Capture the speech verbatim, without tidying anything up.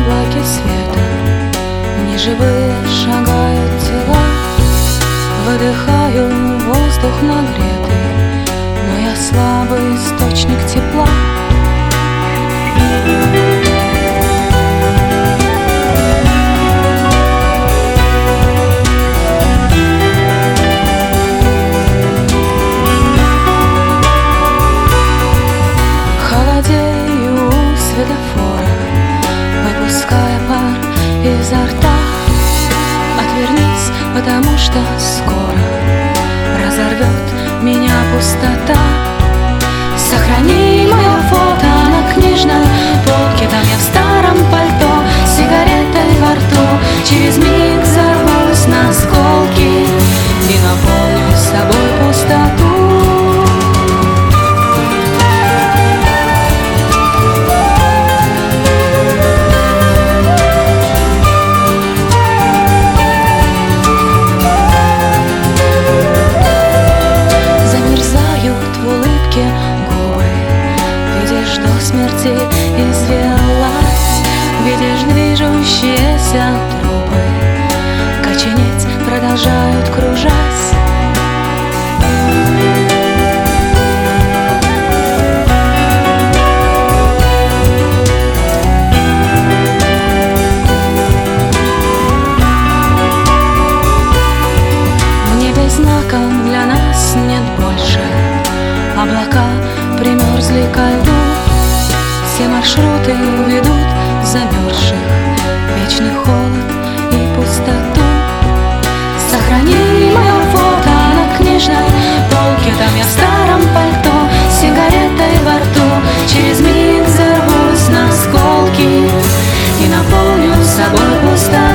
облаке света неживые шагают тела. Выдыхаю воздух нагретый, но я слабый источник тепла. Холодею у светофора, выпуская пар изо рта. Отвернись, потому что скоро разорвет меня пустота. Сохрани мое фото на книжной полке. Там я в старом пальто с сигаретой во рту. Через миг взорвусь на осколки и наполню собой пустоту. Губы, видишь, до смерти извелась, видишь, движущиеся трупы коченеть продолжают, кружась. В небе знаком для нас нет больше. Облака примерзли ко льду, все маршруты ведут замерзших, вечный холод и пустоту. Сохрани мое фото на книжной полке. Там я в старом пальто с сигаретой во рту. Через миг взорвусь на осколки и наполню собой пустоту.